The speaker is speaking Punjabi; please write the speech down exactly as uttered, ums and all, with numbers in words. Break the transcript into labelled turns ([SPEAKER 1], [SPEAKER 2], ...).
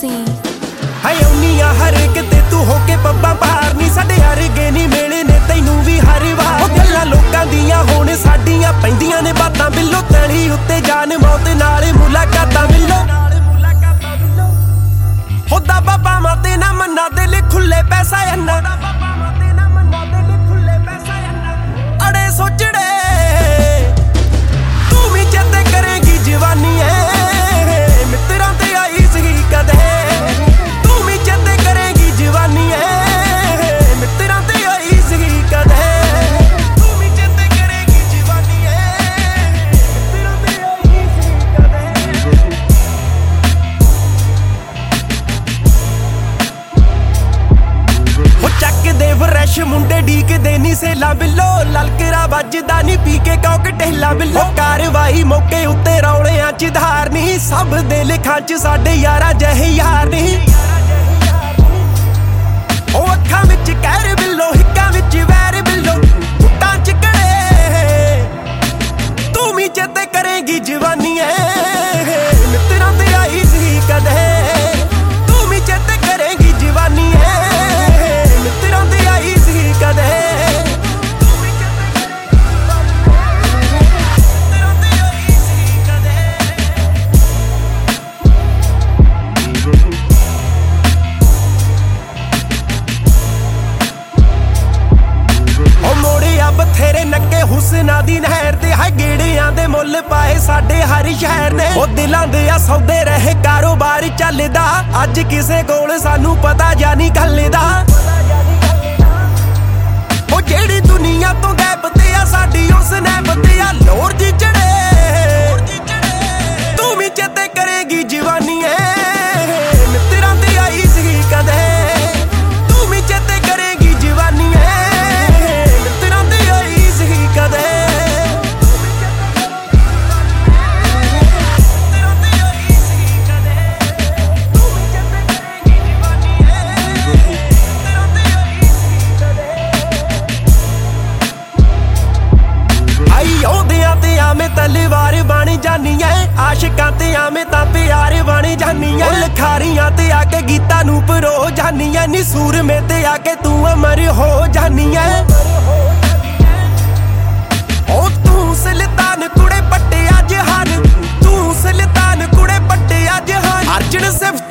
[SPEAKER 1] scene.
[SPEAKER 2] ਹਾਏ ਉਨੀਆਂ ਹਰ ਕਿਤੇ ਤੂੰ ਹੋ ਕੇ ਪੱਬਾਂ ਬਾਹਰ ਨਹੀਂ ਸਾਡੇ ਅਰਗੇ ਨਹੀਂ ਮਿਲੇ ਨੇ ਤੈਨੂੰ ਵੀ ਹਰ ਵਾਰ ਉਹ ਗੱਲਾਂ ਲੋਕਾਂ ਦੀਆਂ ਹੁਣ ਸਾਡੀਆਂ ਪੈਂਦੀਆਂ ਨੇ ਬਾਤਾਂ ਬਿੱਲੋ ਤਲੀ ਉੱਤੇ ਜਾਨ ਮੌਤ ਨਾਲ ਮੁਲਾਕਾਤਾਂ ਮਿਲੋ ਹੋਦਾ ਬਾਬਾ ਮਾਤੇ ਨਾ ਮੰਨਾ ਦਿਲ ਖੁੱਲੇ ਪੈਸਾ ਇੰਨਾ ਅੜੇ ਸੋਚੜੇ ਤੂੰ ਵੀ ਚੇਤੇ ਕਰੇਗੀ ਜਵਾਨੀ ਐ ਮਿੱਤਰਾਂ ਤੇ ਆਈ ਸੀ ਕਦੇ ਤੂੰ ਵੀ ਚੇਤੇ ਕਰੇਗੀ ਜਵਾਨੀ ਐ ਮਿੱਤਰਾਂ ਤੇ ਆਈ ਸੀ ਕਦੇ ਤੂੰ ਵੀ ਚੇਤੇ ਕਰੇਗੀ ਜਵਾਨੀ ਐ ਮਿੱਤਰਾਂ ਤੇ ਆਈ ਸੀ ਕਦੇ ਹੋ ਚੱਕਦੇ ਫਰੈਸ਼ ਮੁੰਡੇ ਡੀਕਦੇ ਨੀ ਸੇਲਾ ਬਿੱਲੋ ਲਲਕਰਾ ਵੱਜਦਾ ਨੀ ਪੀ ਕੇ ਕਾਕਟੇਲਾ ਬਿੱਲੋ ਕਾਰਵਾਈ ਮੌਕੇ ਉੱਤੇ ਰੌਲਿਆਂ ਚ ਧਾਰ ਨੀ ਸਭ ਦੇ ਲਿਖਾਂ ਚ ਸਾਡੇ ਯਾਰਾਂ ਜਿਹੇ ਯਾਰ ਨੀ ਉਹ ਅੱਖਾਂ ਵਿੱਚ ਕਹਿਰ ਬਿੱਲੋ ਹਿੱਕਾਂ ਵਿੱਚ ਵੈਰ ਬਿੱਲੋ ਟੁੱਟਾਂ ਚ ਕੜੇ ਤੂੰ ਵੀ ਚੇਤੇ ਕਰੇਗੀ ਜਵਾਨੀ ਐ ਮਿੱਤਰਾਂ ਤੇ ਆਈ ਸੀ ਕਦੇ ਤੂੰ ਵੀ ਚੇਤੇ ਕਰੇਗੀ ਜਵਾਨੀ ਐ ਮਿੱਤਰਾਂ ਤੇ ਆਈ ਸੀ ਕਦੇ ਬਥੇਰੇ ਨੱਕੇ ਹੁਸਨਾ ਦੀ ਨਹਿਰ ਤੇ ਹੈ ਗੇੜਿਆਂ ਦੇ ਮੁੱਲ ਪਾਏ ਸਾਡੇ ਹਰ ਸ਼ਹਿਰ ਨੇ ਉਹ ਦਿਲਾਂ ਦੇ ਆ ਸੌਦੇ ਰਹੇ ਕਾਰੋਬਾਰ ਚੱਲਦਾ ਅੱਜ ਕਿਸੇ ਕੋਲ ਸਾਨੂੰ ਪਤਾ ਜਾਨੀ ਗੱਲ ਦਾ ਉਹ ਜਿਹੜੀ ਦੁਨੀਆ ਤੋਂ ਗਾਇਬ ਤੇ ਆ ਸਾਡੀ ਉਸ ਨੈਬ ਤੇ ਆ ਲੋਰ ਜੀ ਚੜੇ ਤੂੰ ਵੀ ਚੇਤੇ ਕਰੇਗੀ ਜਵਾਨੀ ਐ ਮਿੱਤਰਾਂ ਤੇ ਆਈ ਸੀ ਕਦੇ ਤੂੰ ਵੀ ਚੇਤੇ ਕਰੇਗੀ ਜਵਾਨੀ ਐ ਤਲਵਾਰ ਬਣ ਜਾਨੀ ਐ ਆਸ਼ਿਕਾਂ ਤੇ ਆਵੇਂ ਤਾਂ ਪਿਆਰ ਬਣ ਜਾਨੀ ਐ ਲਖਾਰੀਆਂ ਤੇ ਆ ਕੇ ਗੀਤਾਂ ਨੂੰ ਪਰੋ ਜਾਨੀ ਐ ਨੀ ਸੂਰਮੇ ਤੇ ਆ ਕੇ ਤੂੰ ਅਮਰ ਹੋ ਜਾਨੀ ਐ ਉਹ ਤੂੰ ਸੁਲਤਾਨ ਕੁੜੇ ਪੱਟਿਆ ਜਹਾਨ ਤੂੰ ਸੁਲਤਾਨ ਕੁੜੇ ਪੱਟਿਆ ਜਹਾਨ ਅਰਜਨ ਸਿਫਤ